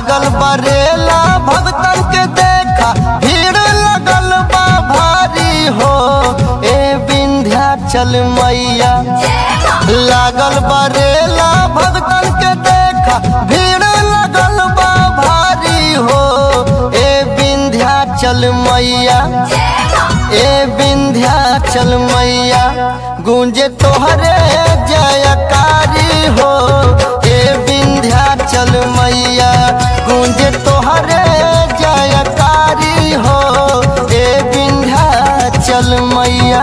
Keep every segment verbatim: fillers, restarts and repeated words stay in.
लागल बरेला भगतन के देखा भीड़ लगल बा भारी हो। ए विंध्याचल मैया लागल बरेला भगतन के देखा भीड़ लगल बा भारी हो। ए विंध्याचल मैया ए विंध्याचल मैया गूंजे तोहरे जयकारी हो। ए विंध्याचल मैया गूंजे तोहरे जयकारी हो। ए विंध्याचल मैया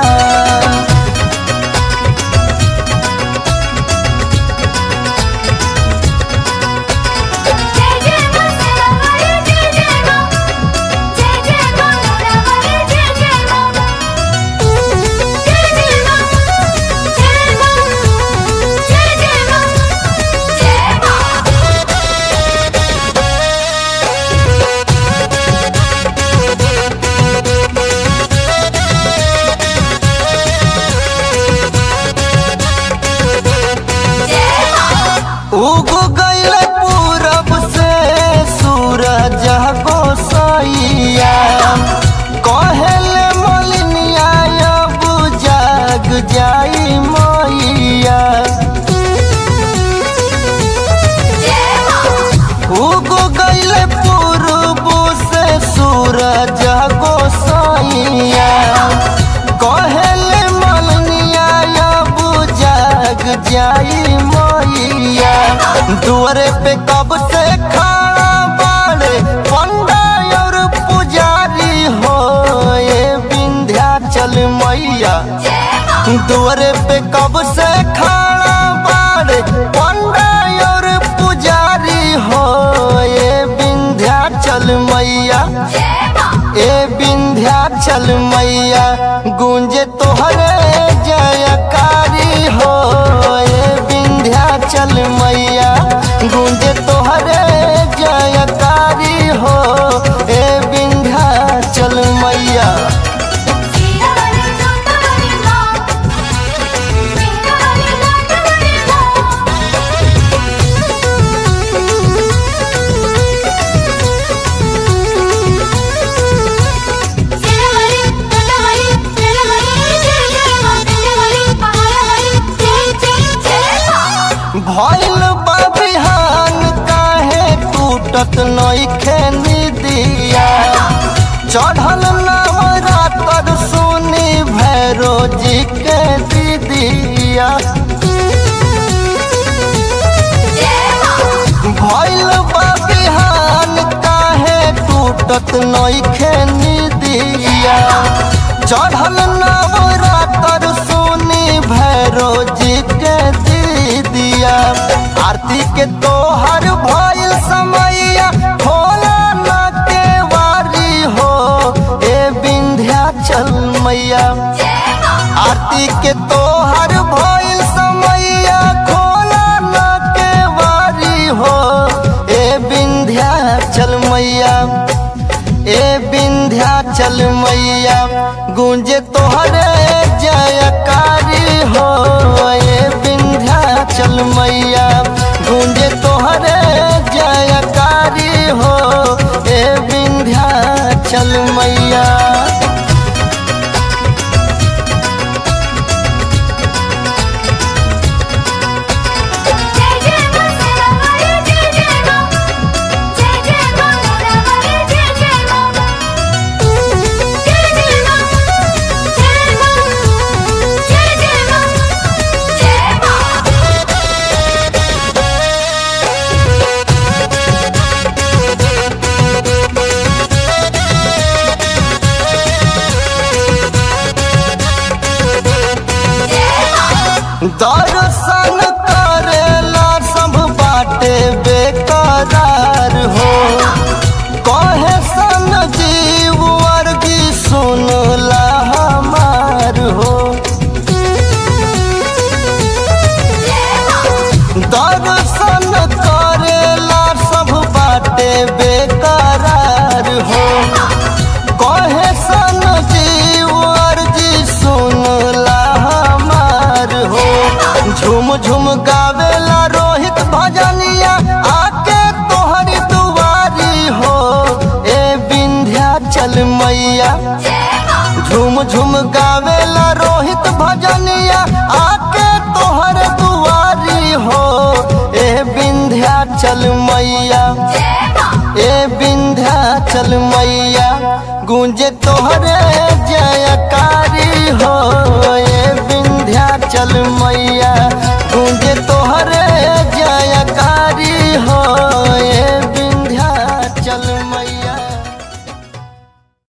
उग गईल पूरब से सूरज गोसाइया कहेले मलिनिया अब जाग जाई मैया। उग गईल पूरब से सूरज गोसाइया कहेले मलिनिया अब जाग जाई मैया। दुआरे पे कब से खड़ा बाड़े पंडा और पुजारी हो। ए विंध्याचल मैया दुआरे पे कब से खड़ा बाड़े पंडा और पुजारी हो। ए विंध्याचल मैया ए विंध्याचल मैया गूंजे तोहरे जयकारी हो। ए विंध्याचल मैया गूंजे तोहरे जयकारी हो। ए विंध्याचल मैया भइल बा बिहान काहे टूटत नइखे निदिया। चढ़ल नवरात्र सुनी भैरो जी के दीदिया। भइल बा बिहान काहे टूटत नइखे निदिया। चढ़ल नवरात्र सुनी भैरो जी के दीदिया। आरती के तोहर भइल समैया खोला न के वारी हो। ए विंध्याचल मैया आरती के तोहर भइल समैया खोला न के वारी हो। ए विंध्याचल मैया ए विंध्याचल मैया गूंजे तोहरे जयकारी हो। ए विंध्याचल मैया गूंजे तोहरे जयकारी हो। ए विंध्याचल मैया दर्शन करेला सब बाटे बेकरार हो। कहे सन जीव वर्गी सुनला हमार हो। दर्शन करेला सब बाटे बेकरार हो। कहे सन जीव वर्गी सुनला हमार हो। झुम झुम गावेला रोहित भजनिया आके तोहरी दुआ चल मैया। झूम झूम गावेला रोहित भजनिया आके तोहर दुआरी हो। ए विंध्याचल मैया, ए विंध्याचल मैया, गूंजे तोहरे जयकारी हो। ए विंध्याचल मैया, गूंजे तो